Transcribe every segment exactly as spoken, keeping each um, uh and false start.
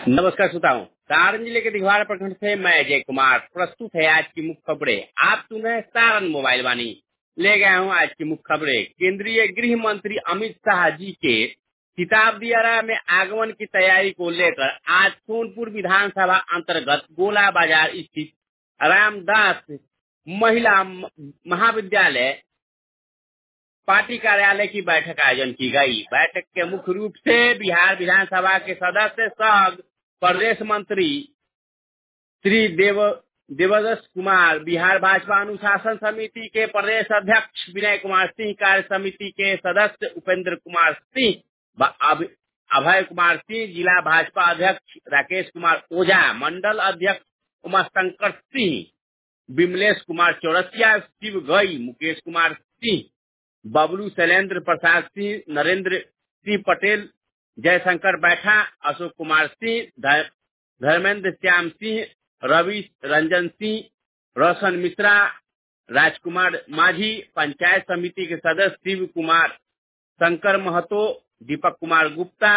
नमस्कार श्रोताओं, सारण जिले के दिघवाड़ा प्रखंड से मैं अजय कुमार प्रस्तुत है आज की मुख्य खबरें। आप सुन रहे हैं सारण मोबाइल वाणी। ले गया हूँ आज की मुख्य खबरें। केंद्रीय गृह मंत्री अमित शाह जी के सिताबदियारा में आगमन की तैयारी को लेकर आज सोनपुर विधानसभा अंतर्गत गोला बाजार स्थित रामदास महिला महाविद्यालय पार्टी कार्यालय की बैठक आयोजन की गई। बैठक के मुख्य रूप से बिहार विधानसभा के सदस्य सह प्रदेश मंत्री श्री देव देवदत्त कुमार, बिहार भाजपा अनुशासन समिति के प्रदेश अध्यक्ष विनय कुमार सिंह, कार्य समिति के सदस्य उपेंद्र कुमार सिंह, अभय कुमार सिंह, जिला भाजपा अध्यक्ष राकेश कुमार ओझा, मंडल अध्यक्ष उमाशंकर सिंह, विमलेश कुमार चौरसिया, शिव गई, मुकेश कुमार सिंह, बबलू शैलेंद्र प्रसाद सिंह, नरेंद्र सिंह पटेल, जयशंकर बैठा, अशोक कुमार सिंह, धर्मेंद्र श्याम सिंह, रवि रंजन सिंह, रोशन मिश्रा, राजकुमार माझी, पंचायत समिति के सदस्य शिव कुमार, शंकर महतो, दीपक कुमार गुप्ता,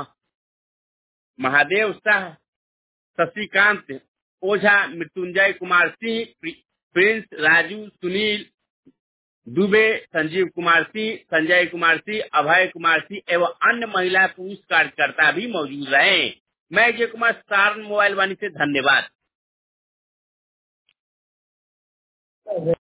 महादेव शाह, शशिकांत ओझा, मृत्युंजय कुमार सिंह, प्रिंस राजू, सुनील दुबे, संजीव कुमार सिंह, संजय कुमार सिंह, अभय कुमार सिंह एवं अन्य महिला पुरुष कार्यकर्ता भी मौजूद रहे। मैं अजय कुमार, सारण मोबाइल वाणी से धन्यवाद।